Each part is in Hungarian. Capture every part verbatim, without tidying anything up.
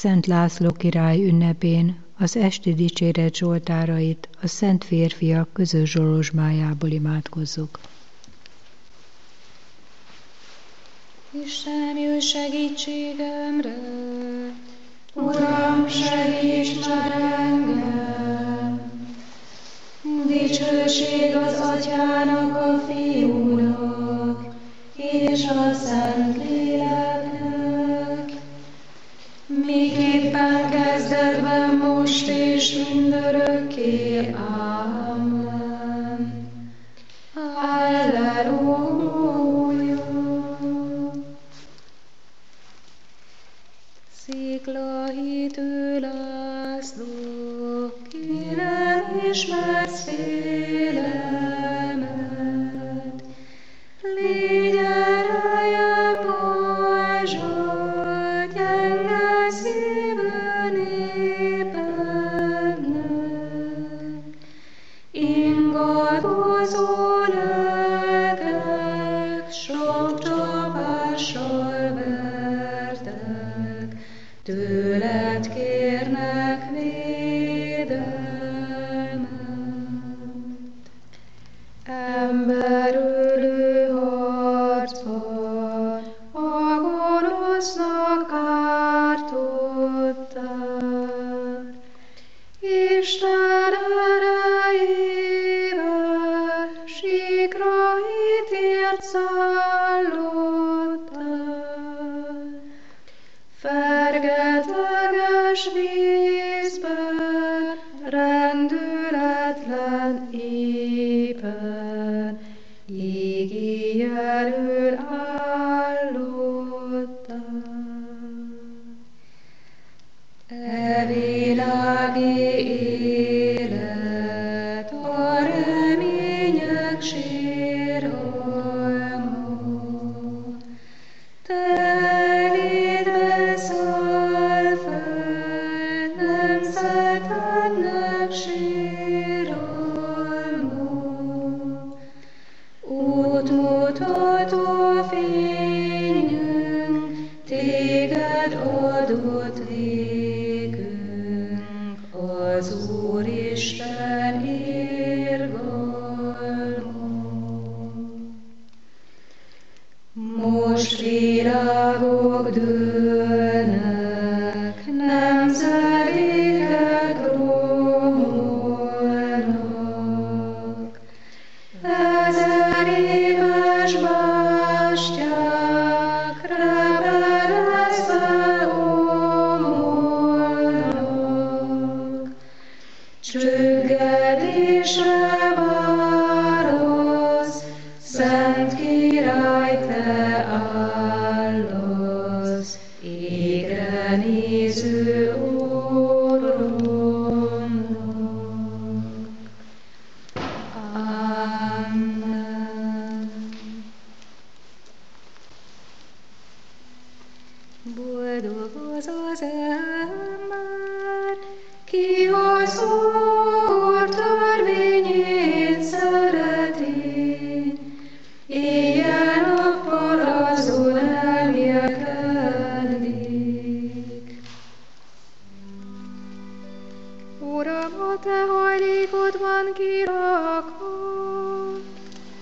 Szent László király ünnepén az esti dicséret zsoltárait a Szent Férfiak közös zsolozsmájából imádkozzuk. Istenem, jöjj segítségemre! Uram, segíts már engem! Dicsőség az Atyának, a Fiúnak, és a Szent Léleknek, miképpen kezdetben, most és mindörökké. Amen. Halleluja! Sziklahídő László, ki nem ismersz félelmet, légy ereje pajzsa gyenge szívű népednek, ingadozó lelkek sok csapással vertek, tőled kérnek védelmet. Emberölő harcban a gonosznak ártottál, Isten erejével síkra ítélt szállottál, fergetleges vízben, rendületlen éppen, égi jelöl állottál. E világi élet, a remények sírhalma, telébe száll fel nemzetednek síralma, útmutató fényünk, téged adott végünk, az Úristen irgalma. Most virágok dőlnek, nemzedékek romolnak, ezer éves bástyák rebelezve omolnak, csüggedésre válasz, Szent Király, te állasz, égre néző orromnak. Amen. Boldog az az ember, ki az Úr törvényét szereti, éjjel-nappal azon elmélkedik. Uram, a te hajlékodban kirakott,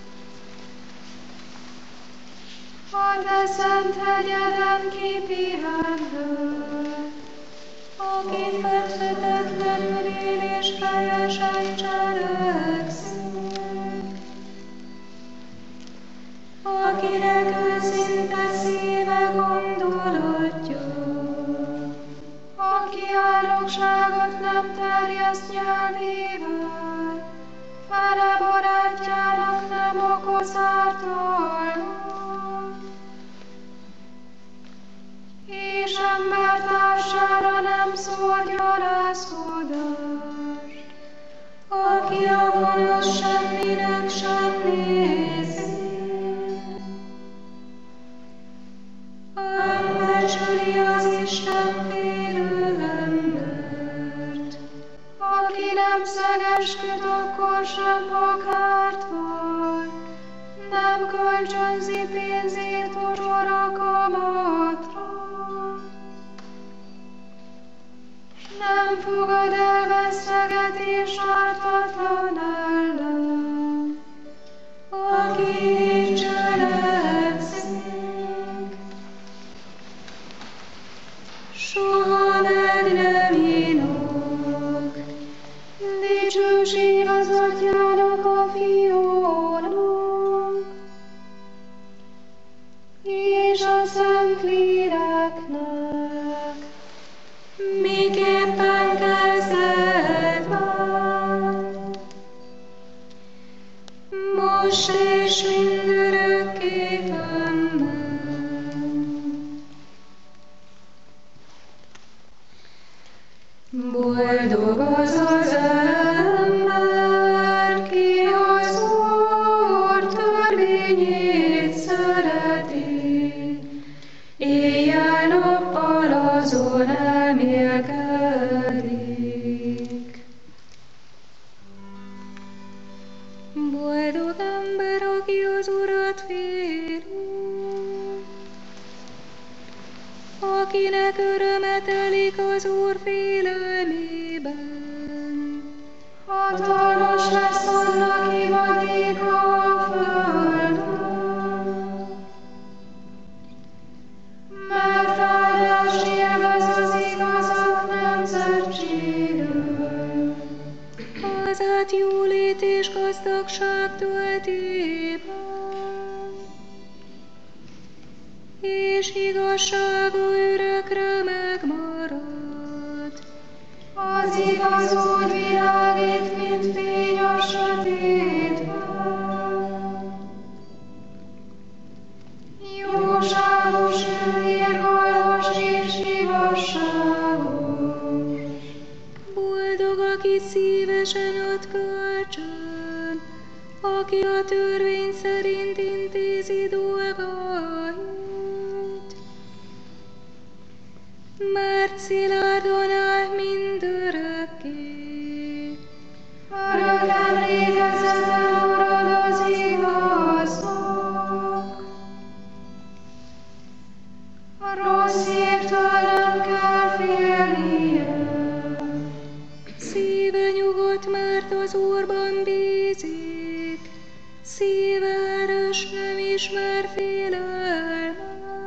a te szent hegyeden kipihenhet, akit fedhetetlenül él és helyesen cselekszik, akinek őszinte szíve gondolatja, aki álnokságot nem terjeszt nyelvével, fele barátjának nem okoz ártalmat, és embertársára nem szór gyalázkodást, aki a gonosz semminek sem nézi, becsüli az Isten félő embert, aki nem szegesküd, akkor sem pakárt val, nem kölcsönzi pénzét orra kamatra, nem fogad el vesztegetés ártatlan ellen, aki cselekszik. Soha meg nem inok, dicsőség az Atyának, a Fiúnak, és a Szentléleknek, miképpen kezdetben, most és mindörökké fennem. Boldog az az ember, ki az Úr törvényét szereti, éjjel-nappal azon elmélkedik. Boldog ember, aki az Urat féli, akinek öröme telik az Úr félelmében. Hatalmas lesz annak ivadéka a földön, mert áldást élvez az igazak nemzetsége. Az átjólét és gazdagság töltében, és igazsága örökre megmarad. Az igaz úgy világít, mint fény a sötétben. Jóságos, irgalmas és igazságos. Boldog, aki szívesen ad kölcsön, aki a törvény szerint intézi dolgait, mert szilárdon áll mindörökké. Örök emlékezeten marad az igaznak, a rossz évtől nem kell félnie. Szíve nyugodt, mert az Úrban bízik, szíve erős, nem ismer félelmet.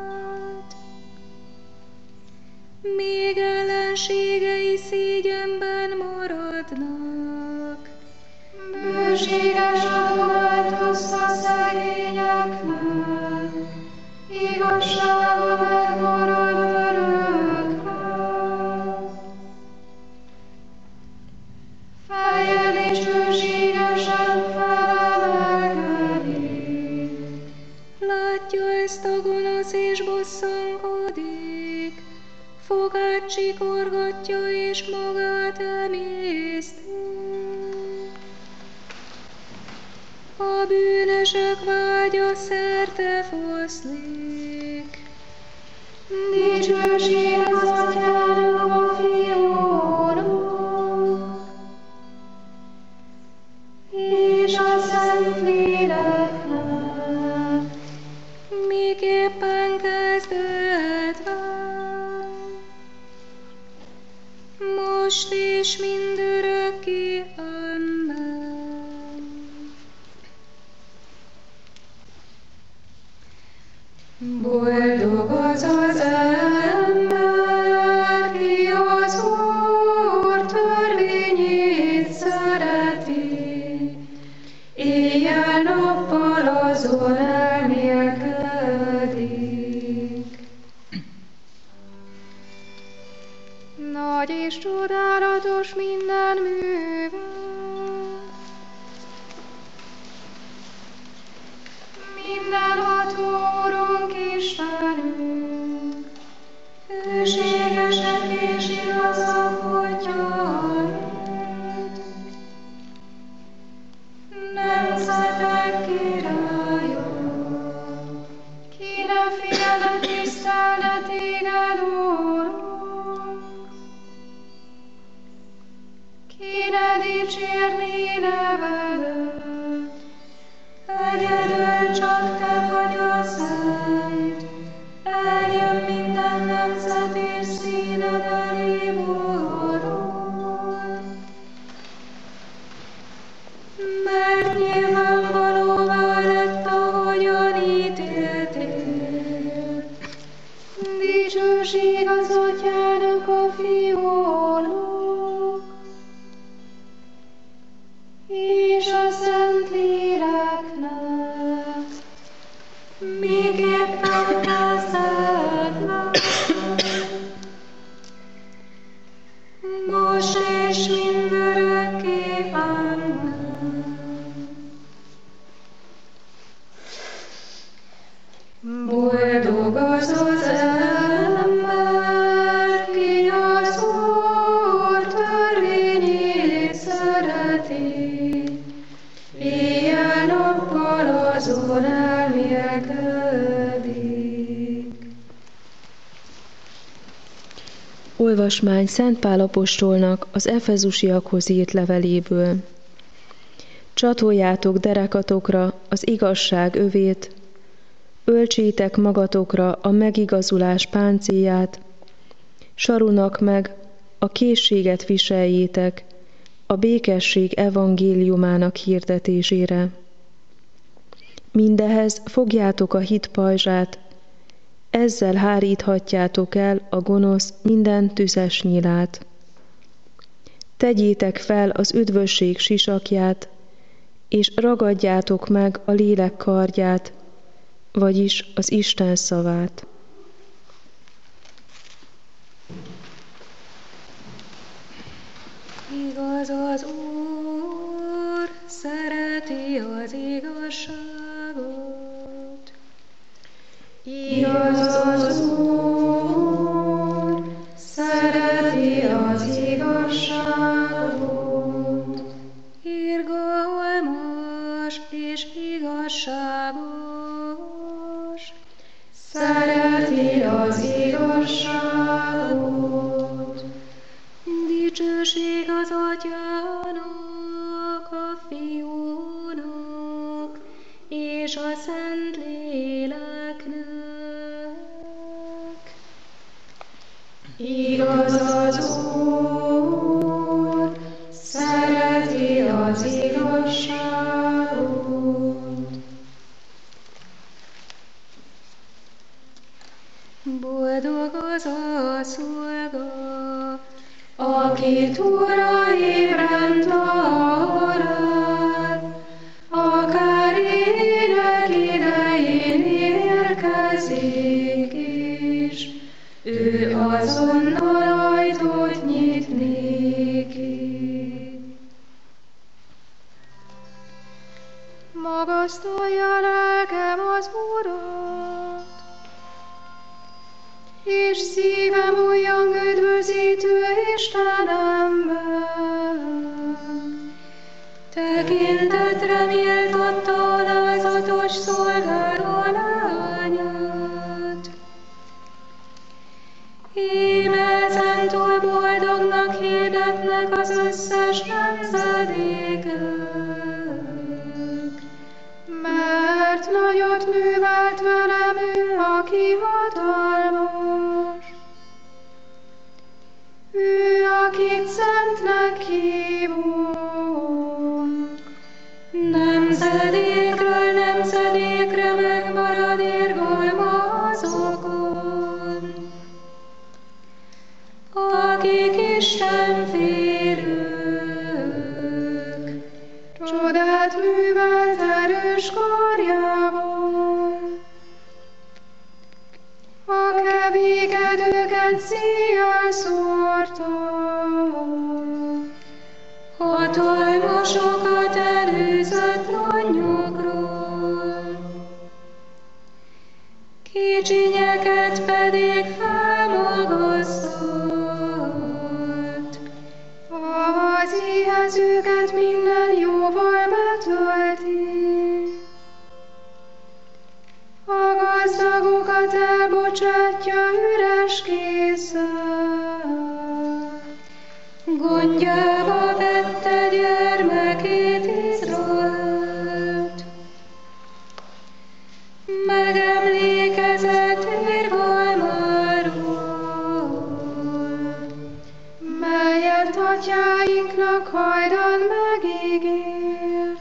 Még ellenségei szégyenben maradnak. Bőséges adományt oszt a szegényeknek, igazsága megmarad örökre. Feje dicsőségesen felemelkedik. Látja ezt a gonosz és bosszankodik, fogát csikorgatja és magát emészti. A bűnösök vágya szerte foszlik. Dicsőség az Atyának, a Fiúnak, és a Szentléleknek, miképpen kezdetben, most és mindörökké. Amen. Boldog az az ember, ki az Úr törvényét szereti, éjjel-nappal azon elmélkedik. Nagy és csodálatos minden műve, mindenható Urunk Istenünk, hűségesek és igazak Atyáink, nemzetek királya, ki nem félne tisztelne téged, Úrunk, ki ne dicsérné nevedet, egyedül csak te vagy a szent, eljön minden nemzet és színed elé, Úrunk. Dicsőség az Atyának, a Fiúnak, és a Szentléleknek, miképpen kezdetnek, most és mindörökké. Amen. Boldog az az ember, ki az Úr törvényét szereti, éjjel-nappal azon elmélkedik. Olvasmány Szent Pál apostolnak az efezusiakhoz írt leveléből. Csatoljátok derekatokra az igazság övét, öltsétek magatokra a megigazulás páncélját, sarunak meg a készséget viseljétek a békesség evangéliumának hirdetésére. Mindehez fogjátok a hit pajzsát, ezzel háríthatjátok el a gonosz minden tüzes nyílát. Tegyétek fel az üdvösség sisakját, és ragadjátok meg a lélek kardját, vagyis az Isten szavát. Igaz az Úr, szereti az igazságot. Igaz az Úr, szereti az igazságot. Irgalmas és igazságos, szereti az igazságot. Dicsőség az Atyának, a Fiúnak és a Szentléleknek. Igaz az Úr, szereti az igazságot. Boldog az a szolga, akit Úrra ébren talál, akár ének idején érkezik is, ő azonnal ajtót nyit néki. Magasztalja lelkem az Urat, és szívem újjong üdvözítő Istenemben. Tekintetre méltatta alázatos szolgáló lányát. Íme ezentúl boldognak hirdetnek az összes nemzedékek, mert nagyot művelt velem ő, aki hatalmas. Ő, akit szentnek hívunk, nemzedékről nemzedékre megmarad irgalma azokon, akik istenfélők, csodát művelt erős karjával. A kevékedőket széjjel szórta, hatalmasokat előzött lanyokról, kicsinyeket pedig felmagasztott, az éhezőket minden jóval betölti. A gazdagokat elbocsátja üres kézzel, gondjába vette gyermekét Izraelt. Megemlékezett irgalmáról, melyet atyáinknak hajdan megígért.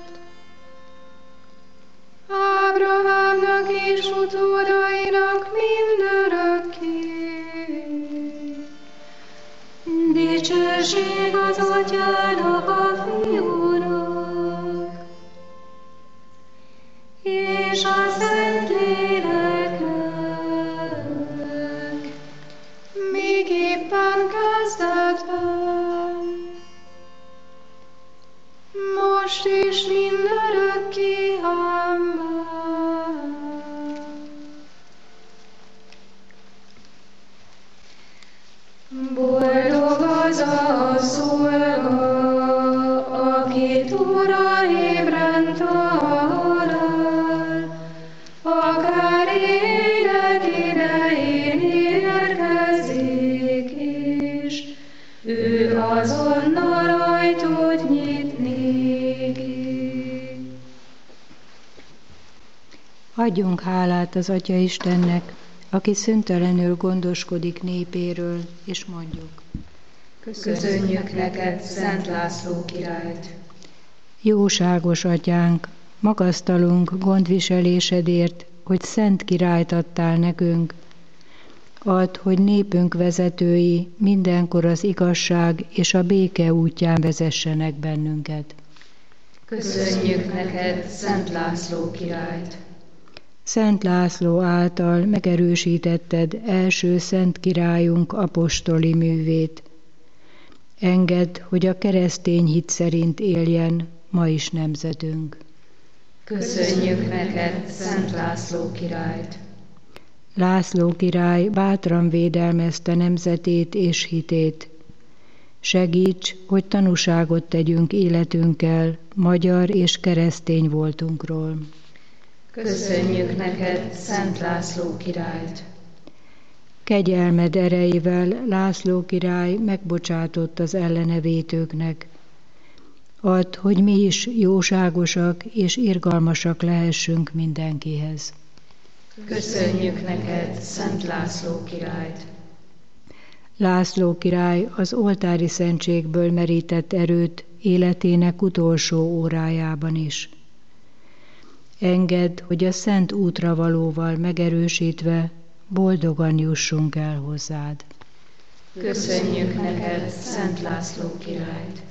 Ábrahámnak és utódainak mindörökké, Dicsőség az Atyának, a Fiúnak, és a Szentléleknek, miképpen kezdetben, most is mindörökké, amen. Boldog az a szolga, akit Ura ébren talál, akár élet idején érkezik is, ő azonnal ajtót nyit néki. Adjunk hálát az Atya Istennek, aki szüntelenül gondoskodik népéről, és mondjuk. Köszönjük neked, Szent László királyt! Jóságos Atyánk, magasztalunk gondviselésedért, hogy szent királyt adtál nekünk. Add, hogy népünk vezetői mindenkor az igazság és a béke útján vezessenek bennünket. Köszönjük neked, Szent László királyt! Szent László által megerősítetted első szent királyunk apostoli művét. Engedd, hogy a keresztény hit szerint éljen ma is nemzetünk. Köszönjük neked, Szent László királyt! László király bátran védelmezte nemzetét és hitét. Segíts, hogy tanúságot tegyünk életünkkel magyar és keresztény voltunkról. Köszönjük neked, Szent László királyt! Kegyelmed erejével László király megbocsátott az ellene vétőknek. Add, hogy mi is jóságosak és irgalmasak lehessünk mindenkihez. Köszönjük neked, Szent László királyt! László király az oltári szentségből merített erőt életének utolsó órájában is. Engedd, hogy a szent útra valóval megerősítve boldogan jussunk el hozzád. Köszönjük neked, Szent László királyt!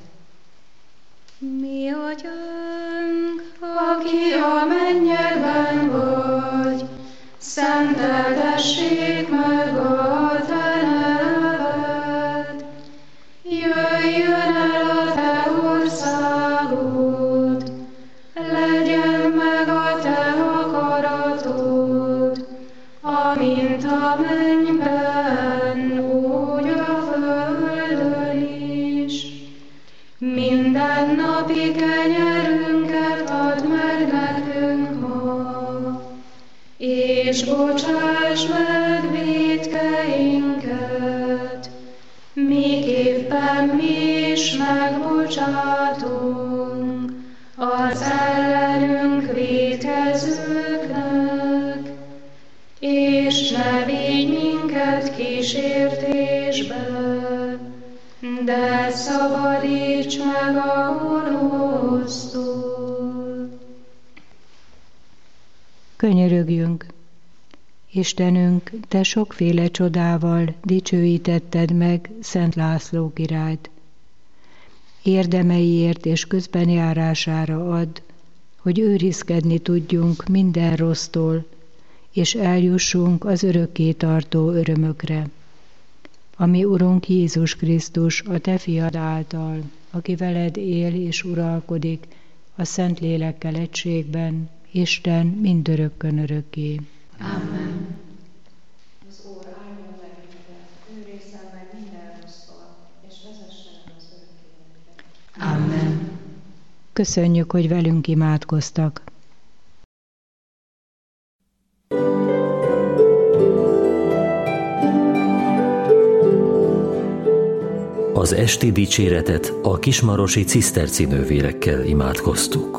Mi Atyánk, aki a mennyekben vagy, szenteltessék meg a te neved. Jöjjön el a te országod, legyen meg a te akaratod, amint a mennyben, úgy a földön is. Minden napi kenyerünket add meg nekünk ma, és bocsáss meg vétkeinket, miképpen mi is megbocsátunk az ellenünk vétkezőknek, és ne vigy minket kísértésbe, de szabadíts meg a gonosztól. Könyörögjünk! Istenünk, te sokféle csodával dicsőítetted meg Szent László királyt. Érdemeiért és közbenjárására add, hogy őrizkedni tudjunk minden rossztól, és eljussunk az örökké tartó örömökre. Ami Urunk Jézus Krisztus, a te fiad által, aki veled él és uralkodik a Szentlélekkel egységben, Isten mindörökkön örökké. Amen. Az Úr áldjon meg titeket, őrizzen meg minden rossztól, és vezessen az örök életbe. Amen. Köszönjük, hogy velünk imádkoztak. Az esti dicséretet a kismarosi ciszterci nővérekkel imádkoztuk.